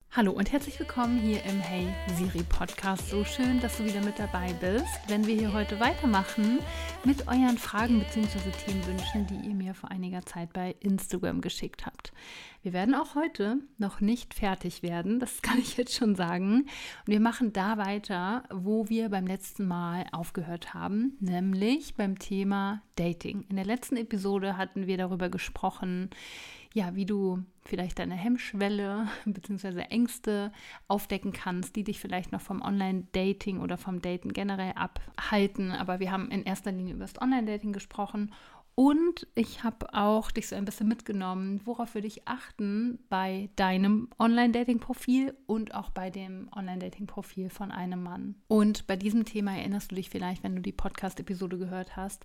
Hallo und herzlich willkommen hier im Hey Siri Podcast. So schön, dass du wieder mit dabei bist, wenn wir hier heute weitermachen mit euren Fragen bzw. Themenwünschen, die ihr mir vor einiger Zeit bei Instagram geschickt habt. Wir werden auch heute noch nicht fertig werden, das kann ich jetzt schon sagen. Und wir machen da weiter, wo wir beim letzten Mal aufgehört haben, nämlich beim Thema Dating. In der letzten Episode hatten wir darüber gesprochen, ja, wie du vielleicht deine Hemmschwelle bzw. Ängste aufdecken kannst, die dich vielleicht noch vom Online-Dating oder vom Daten generell abhalten. Aber wir haben in erster Linie über das Online-Dating gesprochen und ich habe auch dich so ein bisschen mitgenommen, worauf würde ich achten bei deinem Online-Dating-Profil und auch bei dem Online-Dating-Profil von einem Mann. Und bei diesem Thema erinnerst du dich vielleicht, wenn du die Podcast-Episode gehört hast,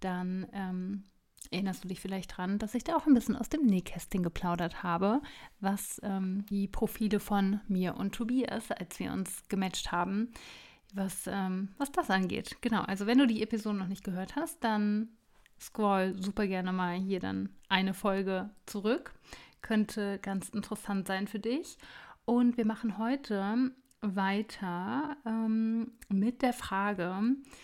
dann erinnerst du dich vielleicht dran, dass ich da auch ein bisschen aus dem Nähkästchen geplaudert habe, was die Profile von mir und Tobias, als wir uns gematcht haben, was das angeht. Genau, also wenn du die Episode noch nicht gehört hast, dann scroll super gerne mal hier dann eine Folge zurück. Könnte ganz interessant sein für dich. Und wir machen heute weiter mit der Frage: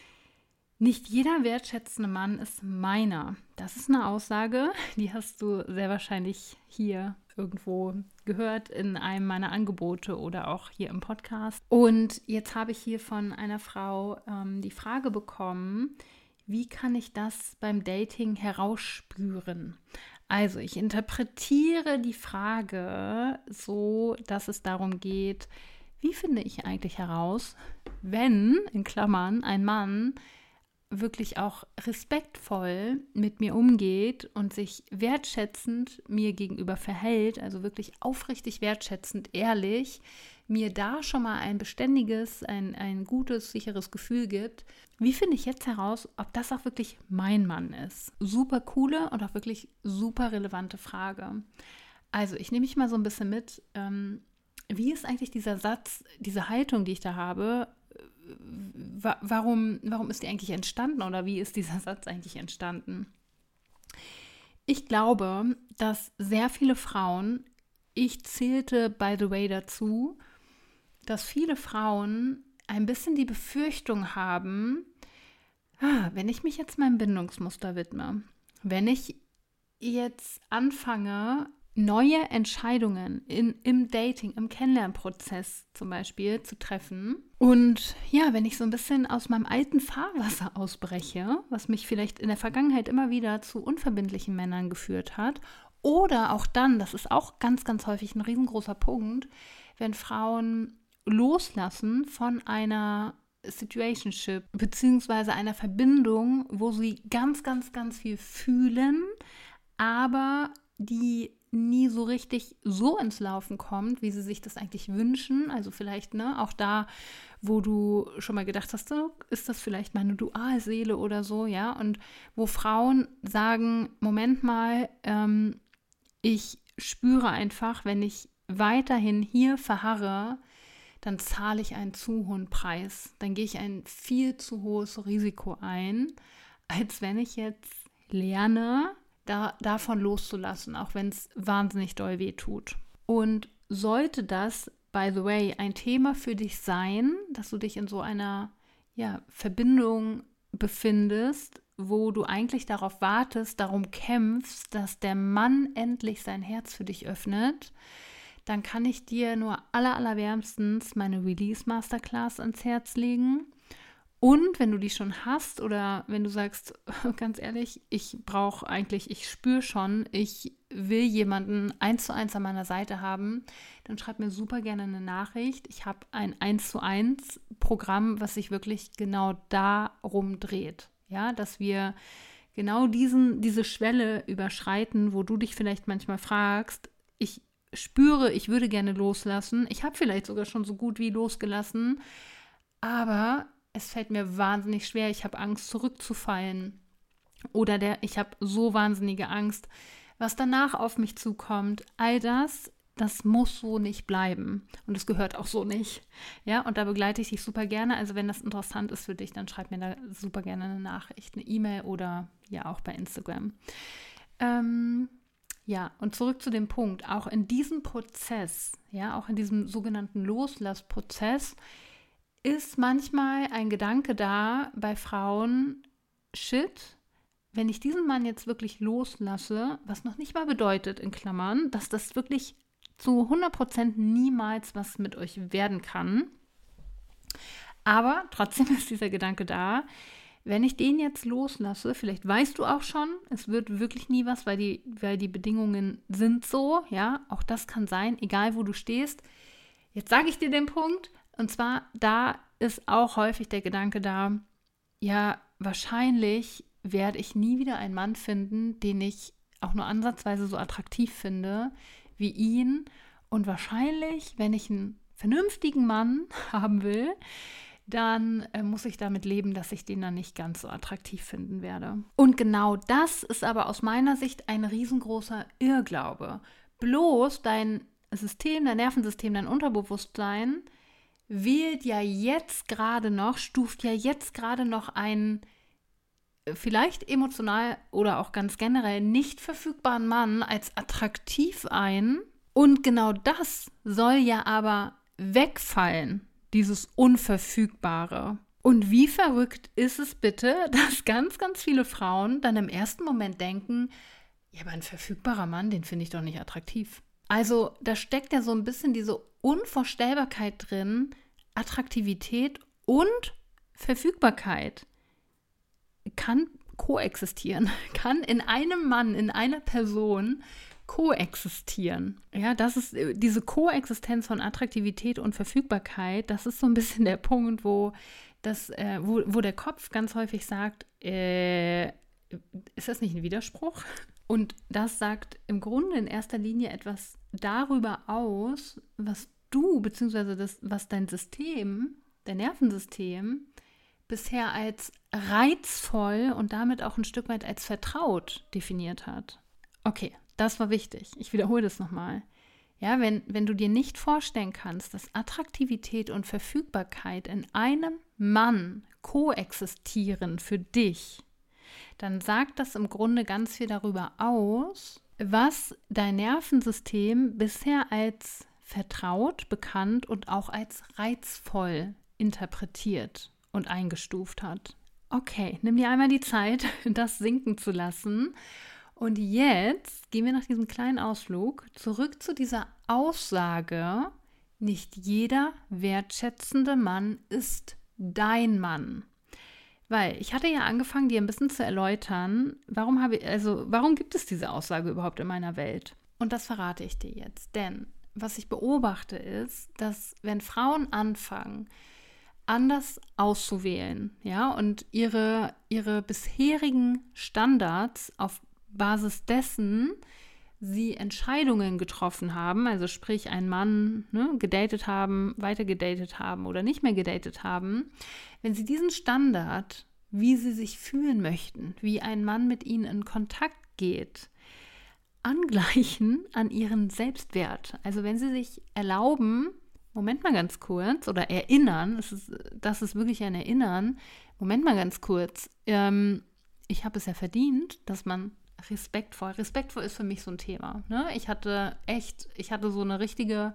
Nicht jeder wertschätzende Mann ist meiner. Das ist eine Aussage, die hast du sehr wahrscheinlich hier irgendwo gehört in einem meiner Angebote oder auch hier im Podcast. Und jetzt habe ich hier von einer Frau die Frage bekommen, wie kann ich das beim Dating herausspüren? Also ich interpretiere die Frage so, dass es darum geht, wie finde ich eigentlich heraus, wenn, in Klammern, ein Mann wirklich auch respektvoll mit mir umgeht und sich wertschätzend mir gegenüber verhält, also wirklich aufrichtig wertschätzend, ehrlich, mir da schon mal ein beständiges, ein gutes, sicheres Gefühl gibt. Wie finde ich jetzt heraus, ob das auch wirklich mein Mann ist? Super coole und auch wirklich super relevante Frage. Also ich nehme mich mal so ein bisschen mit, wie ist eigentlich dieser Satz, diese Haltung, die ich da habe, warum ist die eigentlich entstanden oder wie ist dieser Satz eigentlich entstanden? Ich glaube, dass sehr viele Frauen, ich zählte by the way dazu, dass viele Frauen ein bisschen die Befürchtung haben, wenn ich mich jetzt meinem Bindungsmuster widme, wenn ich jetzt anfange, neue Entscheidungen im Dating, im Kennenlernprozess zum Beispiel zu treffen. Und ja, wenn ich so ein bisschen aus meinem alten Fahrwasser ausbreche, was mich vielleicht in der Vergangenheit immer wieder zu unverbindlichen Männern geführt hat, oder auch dann, das ist auch ganz, ganz häufig ein riesengroßer Punkt, wenn Frauen loslassen von einer Situationship beziehungsweise einer Verbindung, wo sie ganz, ganz, ganz viel fühlen, aber die nie so richtig so ins Laufen kommt, wie sie sich das eigentlich wünschen. Also vielleicht, auch da, wo du schon mal gedacht hast, so, ist das vielleicht meine Dualseele oder so, ja? Und wo Frauen sagen, Moment mal, ich spüre einfach, wenn ich weiterhin hier verharre, dann zahle ich einen zu hohen Preis. Dann gehe ich ein viel zu hohes Risiko ein, als wenn ich jetzt lerne, davon loszulassen, auch wenn es wahnsinnig doll weh tut. Und sollte das, by the way, ein Thema für dich sein, dass du dich in so einer Verbindung befindest, wo du eigentlich darauf wartest, darum kämpfst, dass der Mann endlich sein Herz für dich öffnet, dann kann ich dir nur allerwärmstens meine Release Masterclass ans Herz legen. Und wenn du die schon hast oder wenn du sagst, ganz ehrlich, ich spüre schon, ich will jemanden 1:1 an meiner Seite haben, dann schreib mir super gerne eine Nachricht. Ich habe ein 1:1 Programm, was sich wirklich genau darum dreht. Ja, dass wir genau diese Schwelle überschreiten, wo du dich vielleicht manchmal fragst, ich spüre, ich würde gerne loslassen. Ich habe vielleicht sogar schon so gut wie losgelassen, aber es fällt mir wahnsinnig schwer, ich habe Angst zurückzufallen oder ich habe so wahnsinnige Angst, was danach auf mich zukommt. All das muss so nicht bleiben und es gehört auch so nicht. Ja, und da begleite ich dich super gerne. Also wenn das interessant ist für dich, dann schreib mir da super gerne eine Nachricht, eine E-Mail oder ja auch bei Instagram. Ja, und zurück zu dem Punkt, auch in diesem Prozess, ja, auch in diesem sogenannten Loslassprozess, ist manchmal ein Gedanke da bei Frauen, shit, wenn ich diesen Mann jetzt wirklich loslasse, was noch nicht mal bedeutet, in Klammern, dass das wirklich zu 100% niemals was mit euch werden kann. Aber trotzdem ist dieser Gedanke da, wenn ich den jetzt loslasse, vielleicht weißt du auch schon, es wird wirklich nie was, weil die Bedingungen sind so, ja, auch das kann sein, egal wo du stehst. Jetzt sage ich dir den Punkt, und zwar, da ist auch häufig der Gedanke da, ja, wahrscheinlich werde ich nie wieder einen Mann finden, den ich auch nur ansatzweise so attraktiv finde wie ihn. Und wahrscheinlich, wenn ich einen vernünftigen Mann haben will, dann muss ich damit leben, dass ich den dann nicht ganz so attraktiv finden werde. Und genau das ist aber aus meiner Sicht ein riesengroßer Irrglaube. Bloß dein System, dein Nervensystem, dein Unterbewusstsein wählt ja jetzt gerade noch, stuft ja jetzt gerade noch einen vielleicht emotional oder auch ganz generell nicht verfügbaren Mann als attraktiv ein. Und genau das soll ja aber wegfallen, dieses Unverfügbare. Und wie verrückt ist es bitte, dass ganz, ganz viele Frauen dann im ersten Moment denken, ja, aber ein verfügbarer Mann, den finde ich doch nicht attraktiv. Also da steckt ja so ein bisschen diese Unvorstellbarkeit drin, Attraktivität und Verfügbarkeit kann koexistieren, kann in einem Mann, in einer Person koexistieren. Ja, das ist diese Koexistenz von Attraktivität und Verfügbarkeit, das ist so ein bisschen der Punkt, wo der Kopf ganz häufig sagt, ist das nicht ein Widerspruch? Und das sagt im Grunde in erster Linie etwas darüber aus, was du, beziehungsweise was dein System, dein Nervensystem, bisher als reizvoll und damit auch ein Stück weit als vertraut definiert hat. Okay, das war wichtig. Ich wiederhole das nochmal. Ja, wenn du dir nicht vorstellen kannst, dass Attraktivität und Verfügbarkeit in einem Mann koexistieren für dich, dann sagt das im Grunde ganz viel darüber aus, was dein Nervensystem bisher als vertraut, bekannt und auch als reizvoll interpretiert und eingestuft hat. Okay, nimm dir einmal die Zeit, das sinken zu lassen. Und jetzt gehen wir nach diesem kleinen Ausflug zurück zu dieser Aussage, nicht jeder wertschätzende Mann ist dein Mann. Weil ich hatte ja angefangen, dir ein bisschen zu erläutern, warum gibt es diese Aussage überhaupt in meiner Welt? Und das verrate ich dir jetzt. Denn was ich beobachte ist, dass wenn Frauen anfangen, anders auszuwählen, ja, und ihre bisherigen Standards auf Basis dessen sie Entscheidungen getroffen haben, also sprich einen Mann gedatet haben, weiter gedatet haben oder nicht mehr gedatet haben, wenn sie diesen Standard, wie sie sich fühlen möchten, wie ein Mann mit ihnen in Kontakt geht, angleichen an ihren Selbstwert. Also wenn sie sich erlauben, Moment mal ganz kurz, oder erinnern, das ist wirklich ein Erinnern, Moment mal ganz kurz, ich habe es ja verdient, dass man respektvoll ist für mich so ein Thema. Ne? Ich hatte so eine richtige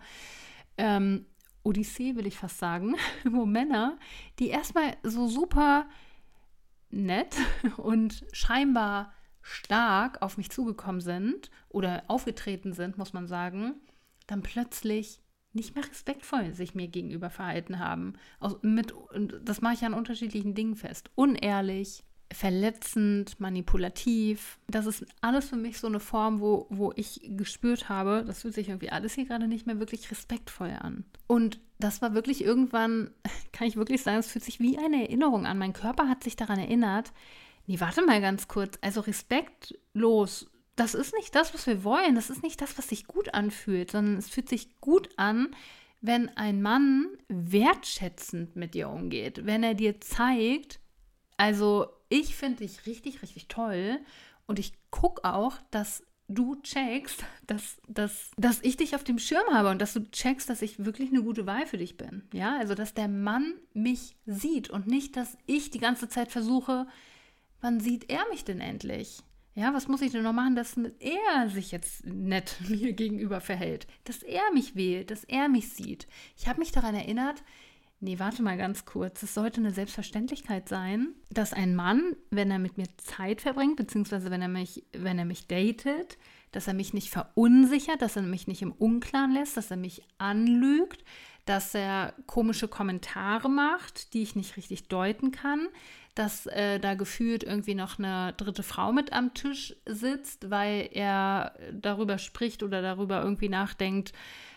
Odyssee, will ich fast sagen, wo Männer, die erstmal so super nett und scheinbar stark auf mich zugekommen sind oder aufgetreten sind, muss man sagen, dann plötzlich nicht mehr respektvoll sich mir gegenüber verhalten haben. Das mache ich an unterschiedlichen Dingen fest. Unehrlich, verletzend, manipulativ. Das ist alles für mich so eine Form, wo ich gespürt habe, das fühlt sich irgendwie alles hier gerade nicht mehr wirklich respektvoll an. Und das war wirklich irgendwann, kann ich wirklich sagen, es fühlt sich wie eine Erinnerung an. Mein Körper hat sich daran erinnert, nee, warte mal ganz kurz, also respektlos, das ist nicht das, was wir wollen, das ist nicht das, was sich gut anfühlt, sondern es fühlt sich gut an, wenn ein Mann wertschätzend mit dir umgeht, wenn er dir zeigt, also ich finde dich richtig, richtig toll und ich gucke auch, dass du checkst, dass ich dich auf dem Schirm habe und dass du checkst, dass ich wirklich eine gute Wahl für dich bin. Ja, also dass der Mann mich sieht und nicht, dass ich die ganze Zeit versuche, wann sieht er mich denn endlich? Ja, was muss ich denn noch machen, dass er sich jetzt nett mir gegenüber verhält? Dass er mich wählt, dass er mich sieht. Ich habe mich daran erinnert, nee, warte mal ganz kurz. Es sollte eine Selbstverständlichkeit sein, dass ein Mann, wenn er mit mir Zeit verbringt, beziehungsweise wenn er mich datet, dass er mich nicht verunsichert, dass er mich nicht im Unklaren lässt, dass er mich anlügt, dass er komische Kommentare macht, die ich nicht richtig deuten kann, dass da gefühlt irgendwie noch eine dritte Frau mit am Tisch sitzt, weil er darüber spricht oder darüber irgendwie nachdenkt,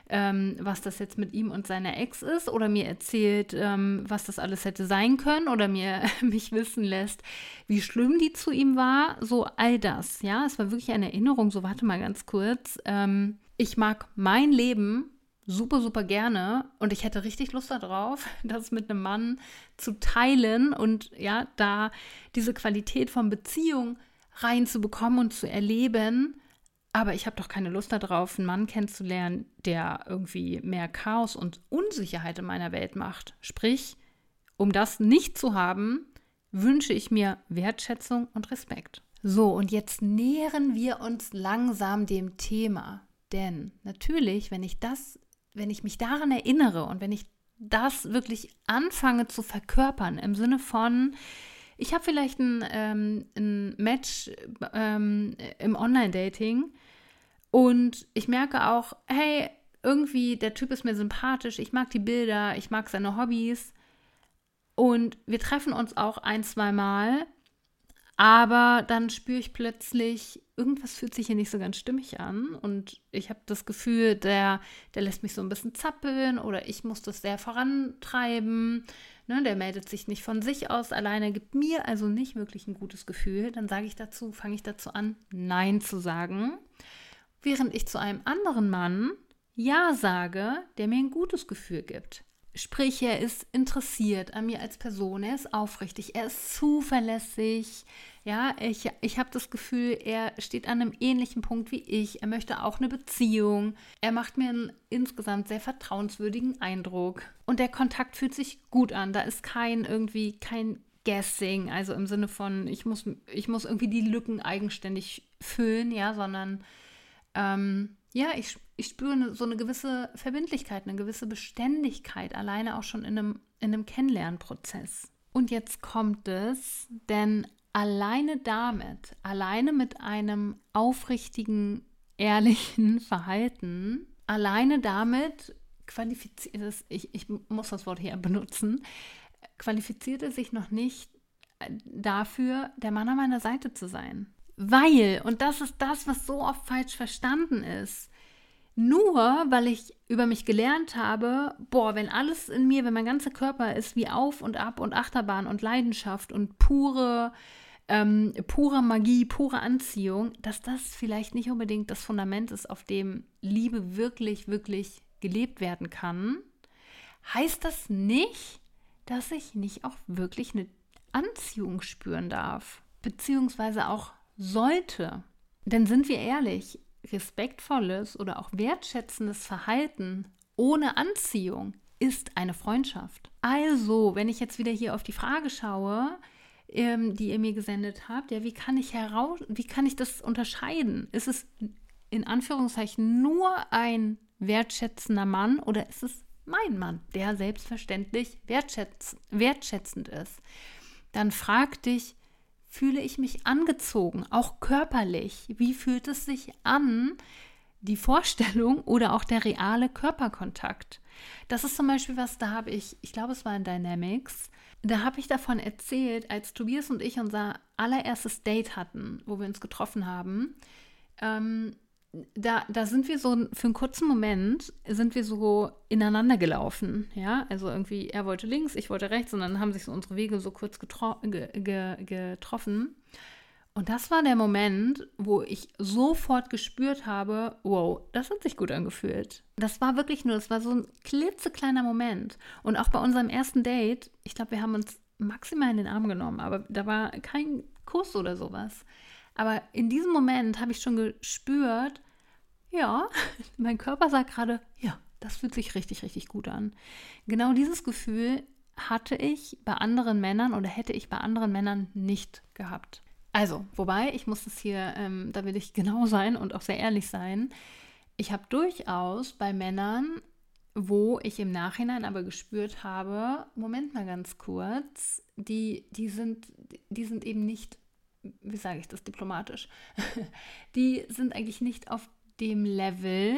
was das jetzt mit ihm und seiner Ex ist, oder mir erzählt, was das alles hätte sein können, oder mich wissen lässt, wie schlimm die zu ihm war. So all das, ja. Es war wirklich eine Erinnerung, so warte mal ganz kurz. Ich mag mein Leben super, super gerne und ich hätte richtig Lust darauf, das mit einem Mann zu teilen und ja, da diese Qualität von Beziehung reinzubekommen und zu erleben. Aber ich habe doch keine Lust darauf, einen Mann kennenzulernen, der irgendwie mehr Chaos und Unsicherheit in meiner Welt macht. Sprich, um das nicht zu haben, wünsche ich mir Wertschätzung und Respekt. So, und jetzt nähern wir uns langsam dem Thema. Denn natürlich, wenn ich mich daran erinnere und wenn ich das wirklich anfange zu verkörpern, im Sinne von, ich habe vielleicht ein Match im Online-Dating und ich merke auch, hey, irgendwie der Typ ist mir sympathisch, ich mag die Bilder, ich mag seine Hobbys und wir treffen uns auch 1-2 Mal, aber dann spüre ich plötzlich, irgendwas fühlt sich hier nicht so ganz stimmig an und ich habe das Gefühl, der lässt mich so ein bisschen zappeln oder ich muss das sehr vorantreiben. Ne, der meldet sich nicht von sich aus alleine, gibt mir also nicht wirklich ein gutes Gefühl. Dann fange ich dazu an, Nein zu sagen, während ich zu einem anderen Mann Ja sage, der mir ein gutes Gefühl gibt. Sprich, er ist interessiert an mir als Person, er ist aufrichtig, er ist zuverlässig. Ja, ich habe das Gefühl, er steht an einem ähnlichen Punkt wie ich. Er möchte auch eine Beziehung. Er macht mir einen insgesamt sehr vertrauenswürdigen Eindruck. Und der Kontakt fühlt sich gut an. Da ist kein Guessing, also im Sinne von, ich muss irgendwie die Lücken eigenständig füllen, ja, sondern ja, ich spüre so eine gewisse Verbindlichkeit, eine gewisse Beständigkeit, alleine auch schon in einem Kennenlernprozess. Und jetzt kommt es, denn alleine mit einem aufrichtigen, ehrlichen Verhalten, alleine damit qualifiziert es, ich muss das Wort hier benutzen, qualifiziert es sich noch nicht dafür, der Mann an meiner Seite zu sein. Weil, und das ist das, was so oft falsch verstanden ist, nur weil ich über mich gelernt habe, wenn alles in mir, wenn mein ganzer Körper ist wie Auf und Ab und Achterbahn und Leidenschaft und pure Magie, pure Anziehung, dass das vielleicht nicht unbedingt das Fundament ist, auf dem Liebe wirklich, wirklich gelebt werden kann, heißt das nicht, dass ich nicht auch wirklich eine Anziehung spüren darf, beziehungsweise auch sollte. Denn sind wir ehrlich, respektvolles oder auch wertschätzendes Verhalten ohne Anziehung ist eine Freundschaft. Also, wenn ich jetzt wieder hier auf die Frage schaue, die ihr mir gesendet habt, ja, wie kann ich das unterscheiden? Ist es in Anführungszeichen nur ein wertschätzender Mann oder ist es mein Mann, der selbstverständlich wertschätzend ist? Dann frag dich, fühle ich mich angezogen, auch körperlich? Wie fühlt es sich an, die Vorstellung oder auch der reale Körperkontakt? Das ist zum Beispiel was, da habe ich glaube, es war in Dynamics, da habe ich davon erzählt, als Tobias und ich unser allererstes Date hatten, wo wir uns getroffen haben. Da sind wir so, für einen kurzen Moment, sind wir so ineinander gelaufen, ja, also irgendwie, er wollte links, ich wollte rechts und dann haben sich so unsere Wege so kurz getroffen und das war der Moment, wo ich sofort gespürt habe, wow, das hat sich gut angefühlt. Das war so ein klitzekleiner Moment und auch bei unserem ersten Date, ich glaube, wir haben uns maximal in den Arm genommen, aber da war kein Kuss oder sowas. Aber in diesem Moment habe ich schon gespürt, ja, mein Körper sagt gerade, ja, das fühlt sich richtig, richtig gut an. Genau dieses Gefühl hatte ich bei anderen Männern oder hätte ich bei anderen Männern nicht gehabt. Also, wobei, ich muss es hier, da will ich genau sein und auch sehr ehrlich sein. Ich habe durchaus bei Männern, wo ich im Nachhinein aber gespürt habe, Moment mal ganz kurz, die sind eben nicht, wie sage ich das diplomatisch, die sind eigentlich nicht auf dem Level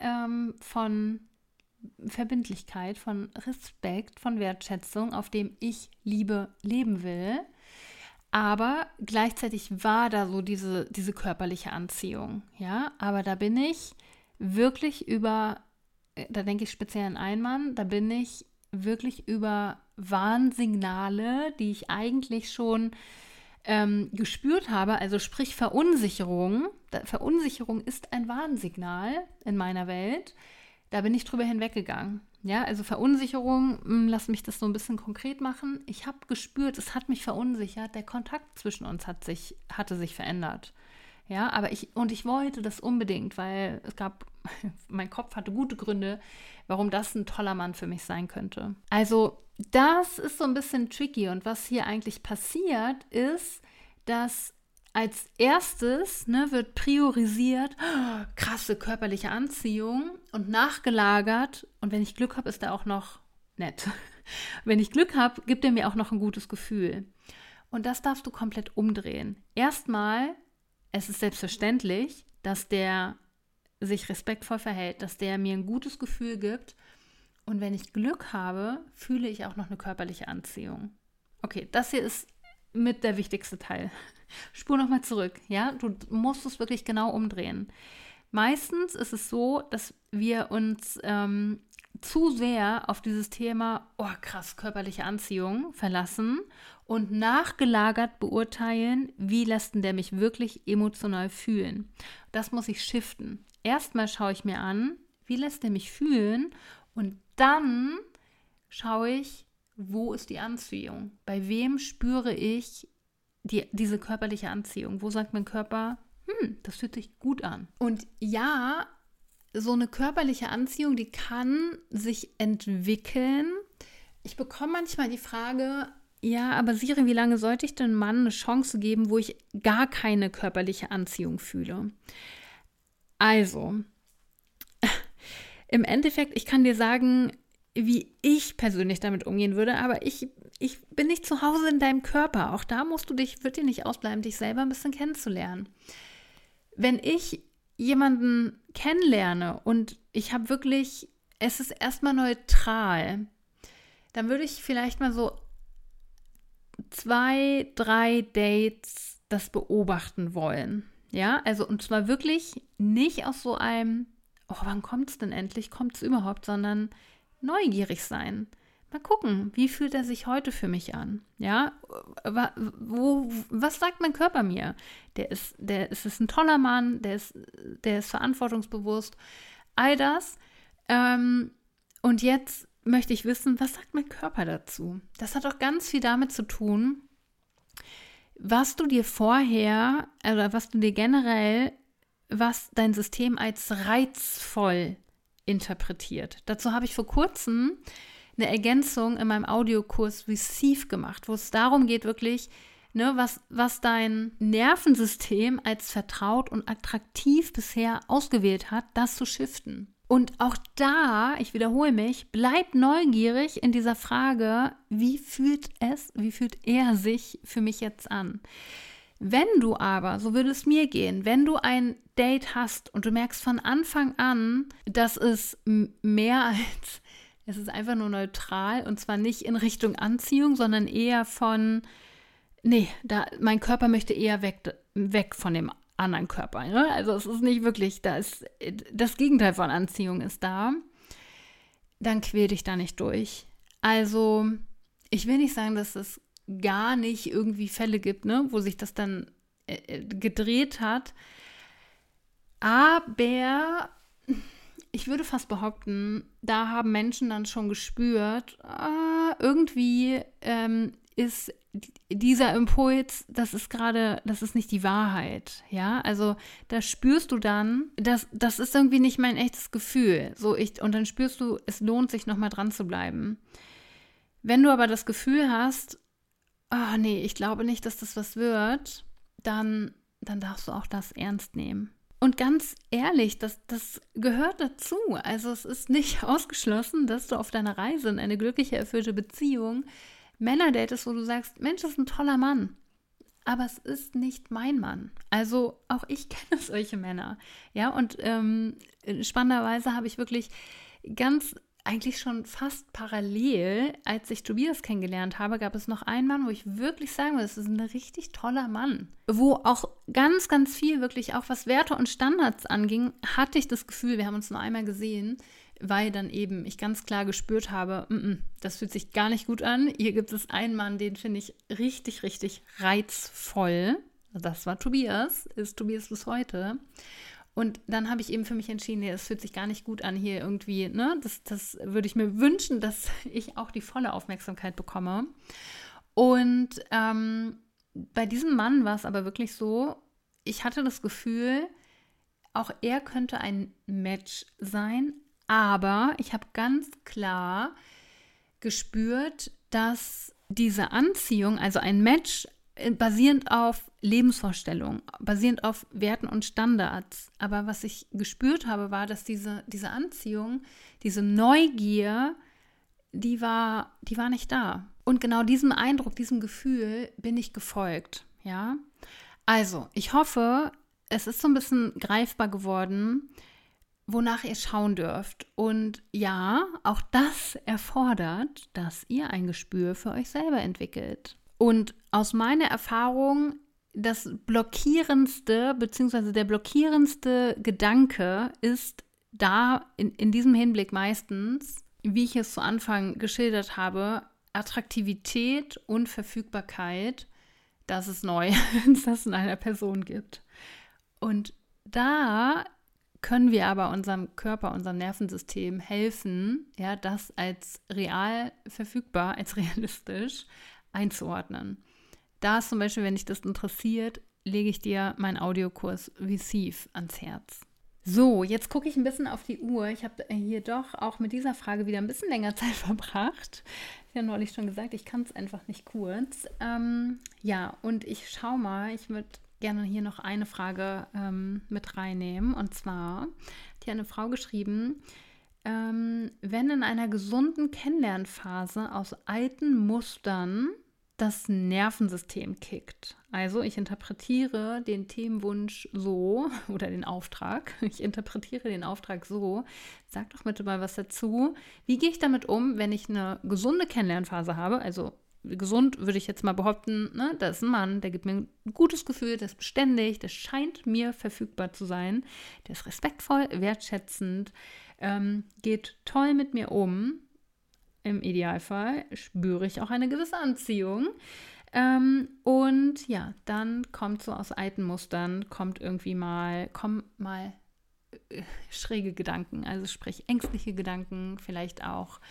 von Verbindlichkeit, von Respekt, von Wertschätzung, auf dem ich Liebe leben will. Aber gleichzeitig war da so diese körperliche Anziehung, ja. Aber da bin ich wirklich da denke ich speziell an einen Mann, da bin ich wirklich über Warnsignale, die ich eigentlich schon gespürt habe, also sprich Verunsicherung. Verunsicherung ist ein Warnsignal in meiner Welt. Da bin ich drüber hinweggegangen. Ja, also Verunsicherung, lass mich das so ein bisschen konkret machen. Ich habe gespürt, es hat mich verunsichert, der Kontakt zwischen uns hatte sich verändert. Ja, aber ich wollte das unbedingt, weil mein Kopf hatte gute Gründe, warum das ein toller Mann für mich sein könnte. Also das ist so ein bisschen tricky und was hier eigentlich passiert ist, dass als erstes wird priorisiert, krasse körperliche Anziehung und nachgelagert und wenn ich Glück habe, ist er auch noch nett. Wenn ich Glück habe, gibt er mir auch noch ein gutes Gefühl. Und das darfst du komplett umdrehen. Erstmal, es ist selbstverständlich, dass der sich respektvoll verhält, dass der mir ein gutes Gefühl gibt. Und wenn ich Glück habe, fühle ich auch noch eine körperliche Anziehung. Okay, das hier ist mit der wichtigste Teil. Spur nochmal zurück, ja? Du musst es wirklich genau umdrehen. Meistens ist es so, dass wir uns zu sehr auf dieses Thema, oh krass, körperliche Anziehung verlassen und nachgelagert beurteilen, wie lässt denn der mich wirklich emotional fühlen. Das muss ich shiften. Erstmal schaue ich mir an, wie lässt der mich fühlen und dann schaue ich, wo ist die Anziehung? Bei wem spüre ich diese körperliche Anziehung? Wo sagt mein Körper, das fühlt sich gut an? Und ja, so eine körperliche Anziehung, die kann sich entwickeln. Ich bekomme manchmal die Frage, ja, aber Siri, wie lange sollte ich denn einem Mann eine Chance geben, wo ich gar keine körperliche Anziehung fühle? Also, im Endeffekt, ich kann dir sagen, wie ich persönlich damit umgehen würde, aber ich bin nicht zu Hause in deinem Körper. Auch da wird dir nicht ausbleiben, dich selber ein bisschen kennenzulernen. Wenn ich jemanden kennenlerne und ich habe wirklich, es ist erstmal neutral, dann würde ich vielleicht mal so 2, 3 Dates das beobachten wollen. Ja, also und zwar wirklich nicht aus so einem, oh, wann kommt es denn endlich? Kommt es überhaupt? Sondern neugierig sein. Mal gucken, wie fühlt er sich heute für mich an? Ja, was sagt mein Körper mir? Es ist ein toller Mann, der ist verantwortungsbewusst, all das. Und jetzt möchte ich wissen, was sagt mein Körper dazu? Das hat auch ganz viel damit zu tun, was du dir vorher, oder was du dir generell, was dein System als reizvoll interpretiert. Dazu habe ich vor kurzem eine Ergänzung in meinem Audiokurs Receive gemacht, wo es darum geht, wirklich, was dein Nervensystem als vertraut und attraktiv bisher ausgewählt hat, das zu shiften. Und auch da, ich wiederhole mich, bleib neugierig in dieser Frage, wie fühlt er sich für mich jetzt an? Wenn du aber, so würde es mir gehen, wenn du ein Date hast und du merkst von Anfang an, dass es mehr als, es ist einfach nur neutral und zwar nicht in Richtung Anziehung, sondern eher von, mein Körper möchte eher weg von dem anderen Körper. Ne? Also es ist nicht wirklich, das Gegenteil von Anziehung ist da, dann quäl dich da nicht durch. Also ich will nicht sagen, dass es gar nicht irgendwie Fälle gibt, wo sich das dann gedreht hat. Aber ich würde fast behaupten, da haben Menschen dann schon gespürt, irgendwie ist dieser Impuls, das ist nicht die Wahrheit. Ja, also da spürst du dann, das ist irgendwie nicht mein echtes Gefühl. Und dann spürst du, es lohnt sich nochmal dran zu bleiben. Wenn du aber das Gefühl hast, ich glaube nicht, dass das was wird, dann darfst du auch das ernst nehmen. Und ganz ehrlich, das gehört dazu. Also es ist nicht ausgeschlossen, dass du auf deiner Reise in eine glückliche, erfüllte Beziehung Männer datest, wo du sagst, Mensch, das ist ein toller Mann. Aber es ist nicht mein Mann. Also auch ich kenne solche Männer. Ja, und spannenderweise habe ich wirklich eigentlich schon fast parallel, als ich Tobias kennengelernt habe, gab es noch einen Mann, wo ich wirklich sagen muss, das ist ein richtig toller Mann. Wo auch ganz, ganz viel wirklich, auch was Werte und Standards anging, hatte ich das Gefühl, wir haben uns nur einmal gesehen, weil dann eben ich ganz klar gespürt habe, das fühlt sich gar nicht gut an. Hier gibt es einen Mann, den finde ich richtig, richtig reizvoll. Das war Tobias, ist Tobias bis heute. Und dann habe ich eben für mich entschieden, nee, das fühlt sich gar nicht gut an hier irgendwie, ne? Das würde ich mir wünschen, dass ich auch die volle Aufmerksamkeit bekomme. Und bei diesem Mann war es aber wirklich so, ich hatte das Gefühl, auch er könnte ein Match sein, aber ich habe ganz klar gespürt, dass diese Anziehung, also ein Match, basierend auf Lebensvorstellungen, basierend auf Werten und Standards. Aber was ich gespürt habe, war, dass diese Anziehung, diese Neugier, die war nicht da. Und genau diesem Eindruck, diesem Gefühl bin ich gefolgt. Ja? Also, ich hoffe, es ist so ein bisschen greifbar geworden, wonach ihr schauen dürft. Und ja, auch das erfordert, dass ihr ein Gespür für euch selber entwickelt. Und aus meiner Erfahrung, das blockierendste, beziehungsweise der blockierendste Gedanke ist da in diesem Hinblick meistens, wie ich es zu Anfang geschildert habe, Attraktivität und Verfügbarkeit, dass es neu, das in einer Person gibt. Und da können wir aber unserem Körper, unserem Nervensystem helfen, ja, das als real verfügbar, als realistisch einzuordnen. Da ist zum Beispiel, wenn dich das interessiert, lege ich dir meinen Audiokurs Visiv ans Herz. So, jetzt gucke ich ein bisschen auf die Uhr. Ich habe hier doch auch mit dieser Frage wieder ein bisschen länger Zeit verbracht. Ich habe ja neulich schon gesagt, ich kann es einfach nicht kurz. Ja, und ich schaue mal, ich würde gerne hier noch eine Frage mit reinnehmen. Und zwar hat hier eine Frau geschrieben, wenn in einer gesunden Kennenlernphase aus alten Mustern das Nervensystem kickt. Also ich interpretiere den Themenwunsch so, oder den Auftrag, ich interpretiere den Auftrag so, sag doch bitte mal was dazu. Wie gehe ich damit um, wenn ich eine gesunde Kennenlernphase habe? Also gesund würde ich jetzt mal behaupten, ne, da ist ein Mann, der gibt mir ein gutes Gefühl, der ist beständig, der scheint mir verfügbar zu sein, der ist respektvoll, wertschätzend, geht toll mit mir um. Im Idealfall spüre ich auch eine gewisse Anziehung. Und ja, dann kommt so aus alten Mustern, kommen mal schräge Gedanken, also sprich ängstliche Gedanken, vielleicht auch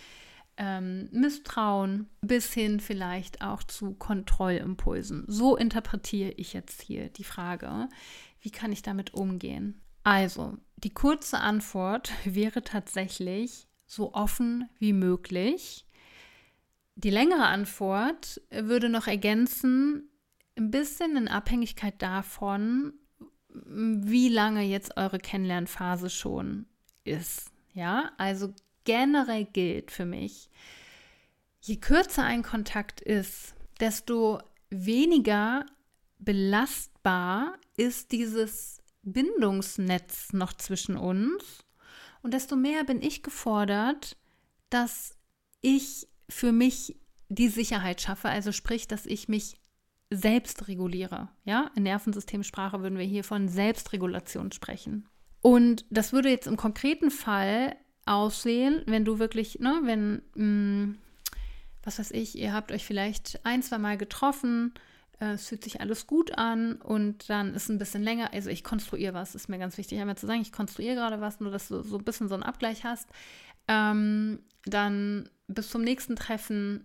Misstrauen, bis hin vielleicht auch zu Kontrollimpulsen. So interpretiere ich jetzt hier die Frage, wie kann ich damit umgehen? Also, die kurze Antwort wäre tatsächlich so offen wie möglich. Die längere Antwort würde noch ergänzen, ein bisschen in Abhängigkeit davon, wie lange jetzt eure Kennenlernphase schon ist. Ja, also generell gilt für mich, je kürzer ein Kontakt ist, desto weniger belastbar ist dieses Bindungsnetz noch zwischen uns. Und desto mehr bin ich gefordert, dass ich für mich die Sicherheit schaffe, also sprich, dass ich mich selbst reguliere. Ja, in Nervensystemsprache würden wir hier von Selbstregulation sprechen. Und das würde jetzt im konkreten Fall aussehen, wenn du wirklich, was weiß ich, ihr habt euch vielleicht 1-2 Mal getroffen, es fühlt sich alles gut an und dann ist ein bisschen länger, also ich konstruiere was, ist mir ganz wichtig einmal zu sagen, ich konstruiere gerade was, nur dass du so ein bisschen so einen Abgleich hast. Dann bis zum nächsten Treffen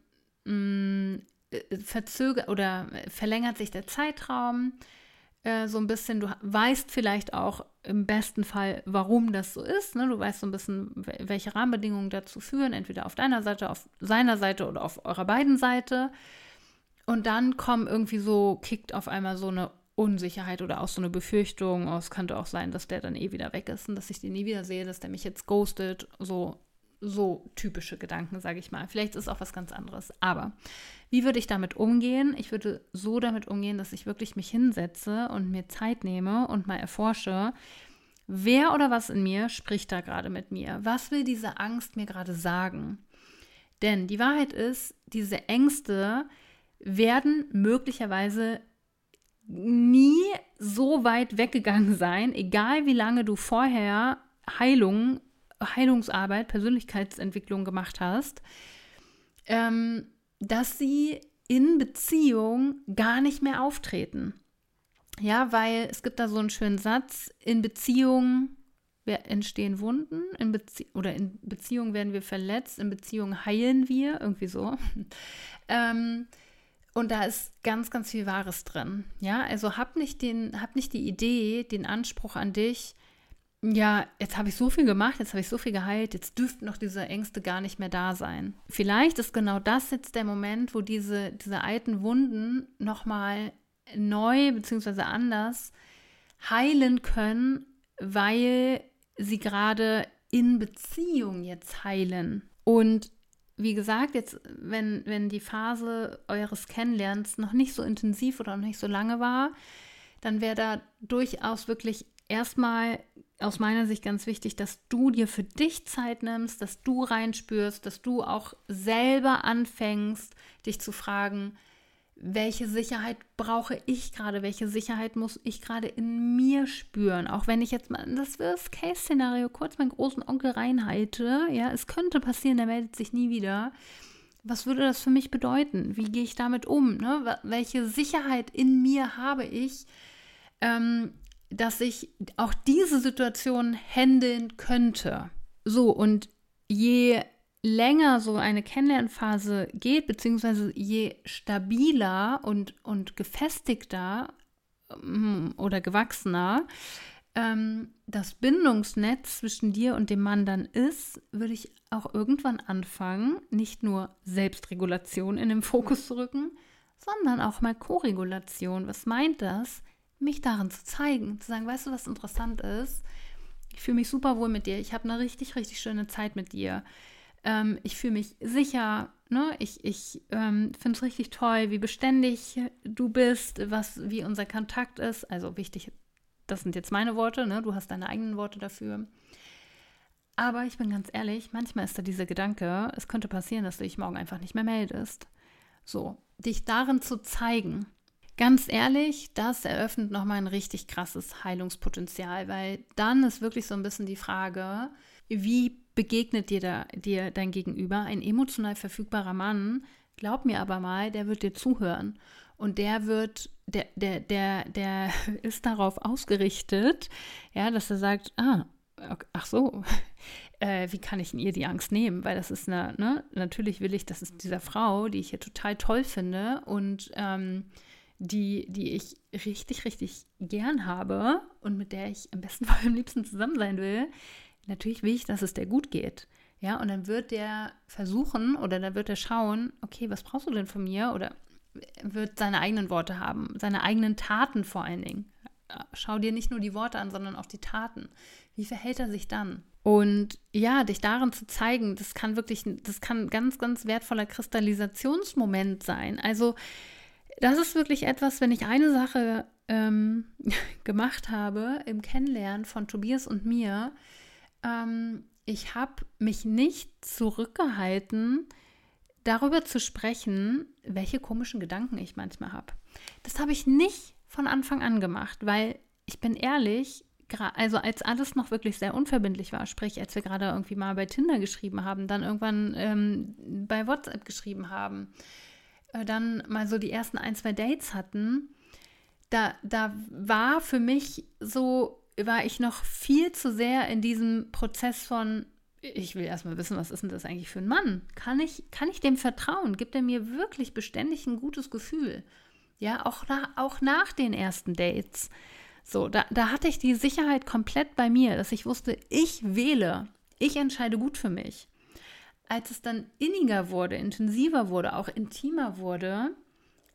verlängert sich der Zeitraum so ein bisschen, du weißt vielleicht auch im besten Fall, warum das so ist, ne? Du weißt so ein bisschen, welche Rahmenbedingungen dazu führen, entweder auf deiner Seite, auf seiner Seite oder auf eurer beiden Seite. Und dann kickt auf einmal so eine Unsicherheit oder auch so eine Befürchtung, es könnte auch sein, dass der dann wieder weg ist und dass ich den nie wieder sehe, dass der mich jetzt ghostet, so typische Gedanken, sage ich mal. Vielleicht ist auch was ganz anderes. Aber wie würde ich damit umgehen? Ich würde so damit umgehen, dass ich wirklich mich hinsetze und mir Zeit nehme und mal erforsche, wer oder was in mir spricht da gerade mit mir? Was will diese Angst mir gerade sagen? Denn die Wahrheit ist, diese Ängste werden möglicherweise nie so weit weggegangen sein, egal wie lange du vorher Heilungsarbeit, Persönlichkeitsentwicklung gemacht hast, dass sie in Beziehung gar nicht mehr auftreten. Ja, weil es gibt da so einen schönen Satz, in Beziehung entstehen Wunden, in Beziehung werden wir verletzt, in Beziehung heilen wir, irgendwie so. Und da ist ganz, ganz viel Wahres drin. Ja, also hab nicht die Idee, den Anspruch an dich, ja, jetzt habe ich so viel gemacht, jetzt habe ich so viel geheilt, jetzt dürften noch diese Ängste gar nicht mehr da sein. Vielleicht ist genau das jetzt der Moment, wo diese alten Wunden nochmal neu bzw. anders heilen können, weil sie gerade in Beziehung jetzt heilen. Und wie gesagt, jetzt, wenn die Phase eures Kennenlernens noch nicht so intensiv oder noch nicht so lange war, dann wäre da durchaus wirklich erstmal aus meiner Sicht ganz wichtig, dass du dir für dich Zeit nimmst, dass du reinspürst, dass du auch selber anfängst, dich zu fragen, welche Sicherheit brauche ich gerade, welche Sicherheit muss ich gerade in mir spüren, auch wenn ich jetzt mal das Worst-Case-Szenario kurz meinen großen Onkel reinhalte, ja, es könnte passieren, der meldet sich nie wieder. Was würde das für mich bedeuten? Wie gehe ich damit um? Ne? Welche Sicherheit in mir habe ich, dass ich auch diese Situation handeln könnte? So, und je länger so eine Kennenlernphase geht, beziehungsweise je stabiler und gefestigter oder gewachsener das Bindungsnetz zwischen dir und dem Mann dann ist, würde ich auch irgendwann anfangen, nicht nur Selbstregulation in den Fokus zu rücken, sondern auch mal Koregulation. Was meint das? Mich darin zu zeigen, zu sagen, weißt du, was interessant ist? Ich fühle mich super wohl mit dir, ich habe eine richtig, richtig schöne Zeit mit dir. Ich fühle mich sicher, ne? Ich finde es richtig toll, wie beständig du bist, wie unser Kontakt ist. Also wichtig, das sind jetzt meine Worte, ne? Du hast deine eigenen Worte dafür. Aber ich bin ganz ehrlich, manchmal ist da dieser Gedanke, es könnte passieren, dass du dich morgen einfach nicht mehr meldest. So, dich darin zu zeigen. Ganz ehrlich, das eröffnet nochmal ein richtig krasses Heilungspotenzial, weil dann ist wirklich so ein bisschen die Frage, wie begegnet dir dein Gegenüber? Ein emotional verfügbarer Mann, glaub mir aber mal, der wird dir zuhören. Und der ist darauf ausgerichtet, ja, dass er sagt, ach so, wie kann ich denn ihr die Angst nehmen? Weil das ist natürlich will ich, das ist dieser Frau, die ich hier total toll finde und die ich richtig, richtig gern habe und mit der ich am besten Fall am liebsten zusammen sein will. Natürlich will ich, dass es der gut geht. Ja, und dann wird der versuchen oder dann wird er schauen, okay, was brauchst du denn von mir? Oder wird seine eigenen Worte haben, seine eigenen Taten vor allen Dingen. Schau dir nicht nur die Worte an, sondern auch die Taten. Wie verhält er sich dann? Und ja, dich darin zu zeigen, das kann ein ganz, ganz wertvoller Kristallisationsmoment sein. Also das ist wirklich etwas, wenn ich eine Sache gemacht habe im Kennenlernen von Tobias und mir, ich habe mich nicht zurückgehalten, darüber zu sprechen, welche komischen Gedanken ich manchmal habe. Das habe ich nicht von Anfang an gemacht, weil ich bin ehrlich, also als alles noch wirklich sehr unverbindlich war, sprich als wir gerade irgendwie mal bei Tinder geschrieben haben, dann irgendwann bei WhatsApp geschrieben haben, dann mal so die ersten 1, 2 Dates hatten, da war für mich so, war ich noch viel zu sehr in diesem Prozess von, ich will erstmal wissen, was ist denn das eigentlich für ein Mann? Kann ich dem vertrauen? Gibt er mir wirklich beständig ein gutes Gefühl? Ja, auch nach den ersten Dates. So, da hatte ich die Sicherheit komplett bei mir, dass ich wusste, ich wähle, ich entscheide gut für mich. Als es dann inniger wurde, intensiver wurde, auch intimer wurde,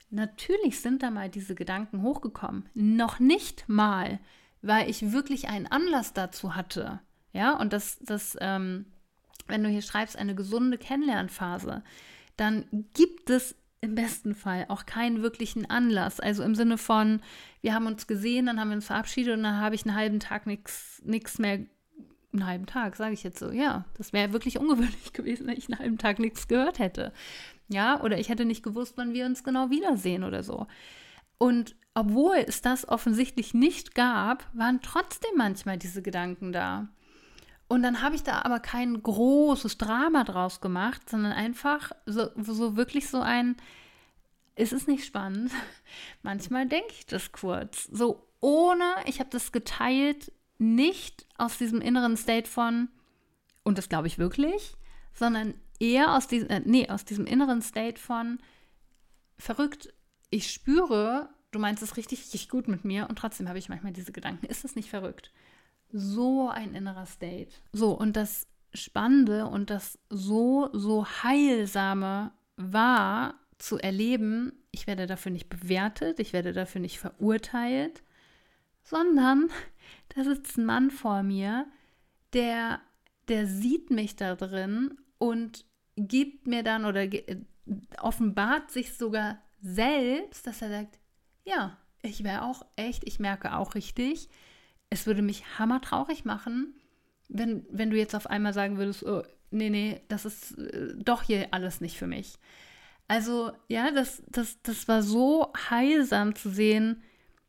natürlich sind da mal diese Gedanken hochgekommen. Noch nicht mal, weil ich wirklich einen Anlass dazu hatte. Ja, und wenn du hier schreibst, eine gesunde Kennenlernphase, dann gibt es im besten Fall auch keinen wirklichen Anlass. Also im Sinne von, wir haben uns gesehen, dann haben wir uns verabschiedet und dann habe ich einen halben Tag nichts mehr, einen halben Tag, sage ich jetzt so. Ja, das wäre wirklich ungewöhnlich gewesen, wenn ich einen halben Tag nichts gehört hätte. Ja, oder ich hätte nicht gewusst, wann wir uns genau wiedersehen oder so. Und obwohl es das offensichtlich nicht gab, waren trotzdem manchmal diese Gedanken da. Und dann habe ich da aber kein großes Drama draus gemacht, sondern einfach so wirklich so ein, ist es nicht spannend? Manchmal denke ich das kurz. So ich habe das geteilt, nicht aus diesem inneren State von, und das glaube ich wirklich, sondern eher aus diesem inneren State von, verrückt, ich spüre, du meinst es richtig, richtig gut mit mir und trotzdem habe ich manchmal diese Gedanken. Ist das nicht verrückt? So ein innerer State. So, und das Spannende und das so Heilsame war zu erleben, ich werde dafür nicht bewertet, ich werde dafür nicht verurteilt, sondern da sitzt ein Mann vor mir, der sieht mich da drin und gibt mir dann oder offenbart sich sogar selbst, dass er sagt, ja, ich merke auch richtig, es würde mich hammertraurig machen, wenn du jetzt auf einmal sagen würdest, oh, nee, das ist doch hier alles nicht für mich. Also, ja, das war so heilsam zu sehen,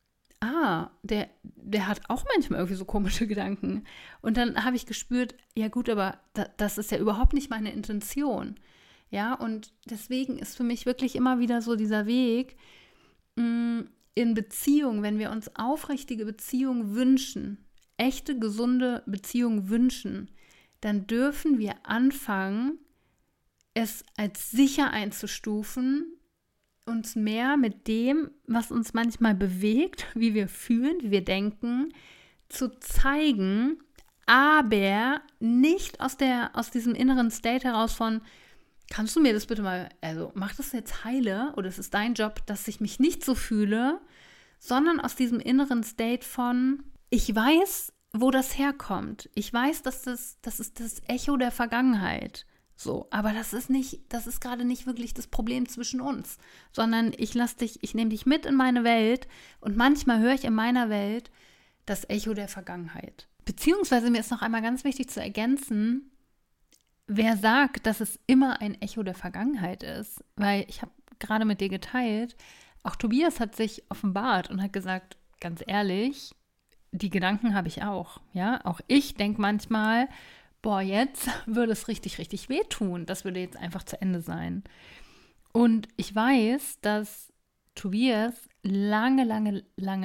der hat auch manchmal irgendwie so komische Gedanken. Und dann habe ich gespürt, ja gut, aber das ist ja überhaupt nicht meine Intention. Ja, und deswegen ist für mich wirklich immer wieder so dieser Weg, in Beziehungen, wenn wir uns aufrichtige Beziehungen wünschen, echte, gesunde Beziehungen wünschen, dann dürfen wir anfangen, es als sicher einzustufen, uns mehr mit dem, was uns manchmal bewegt, wie wir fühlen, wie wir denken, zu zeigen, aber nicht aus diesem inneren State heraus von, kannst du mir das bitte mal, also mach das jetzt heile oder es ist dein Job, dass ich mich nicht so fühle, sondern aus diesem inneren State von, ich weiß, wo das herkommt. Ich weiß, das ist das Echo der Vergangenheit. So, aber das ist gerade nicht wirklich das Problem zwischen uns, sondern ich nehme dich mit in meine Welt und manchmal höre ich in meiner Welt das Echo der Vergangenheit. Beziehungsweise mir ist noch einmal ganz wichtig zu ergänzen, wer sagt, dass es immer ein Echo der Vergangenheit ist, weil ich habe gerade mit dir geteilt, auch Tobias hat sich offenbart und hat gesagt, ganz ehrlich, die Gedanken habe ich auch, ja, auch ich denke manchmal, boah, jetzt würde es richtig, richtig wehtun. Das würde jetzt einfach zu Ende sein. Und ich weiß, dass Tobias lange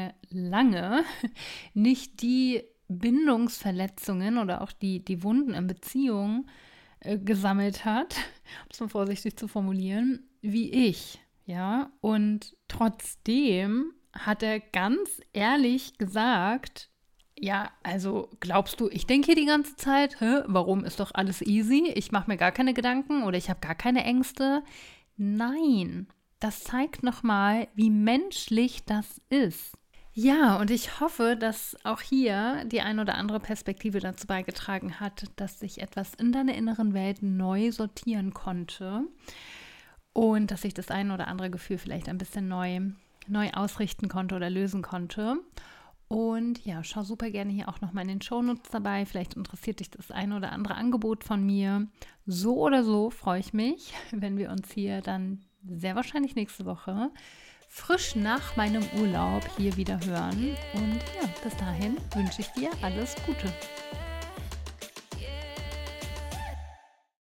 nicht die Bindungsverletzungen oder auch die Wunden in Beziehungen gesammelt hat, um es mal vorsichtig zu formulieren, wie ich. Ja, und trotzdem hat er ganz ehrlich gesagt, ja, also glaubst du, ich denke hier die ganze Zeit, warum ist doch alles easy? Ich mache mir gar keine Gedanken oder ich habe gar keine Ängste. Nein, das zeigt nochmal, wie menschlich das ist. Ja, und ich hoffe, dass auch hier die ein oder andere Perspektive dazu beigetragen hat, dass sich etwas in deiner inneren Welt neu sortieren konnte und dass sich das ein oder andere Gefühl vielleicht ein bisschen neu ausrichten konnte oder lösen konnte. Und ja, schau super gerne hier auch nochmal in den Shownotes dabei. Vielleicht interessiert dich das ein oder andere Angebot von mir. So oder so freue ich mich, wenn wir uns hier dann sehr wahrscheinlich nächste Woche frisch nach meinem Urlaub hier wieder hören. Und ja, bis dahin wünsche ich dir alles Gute.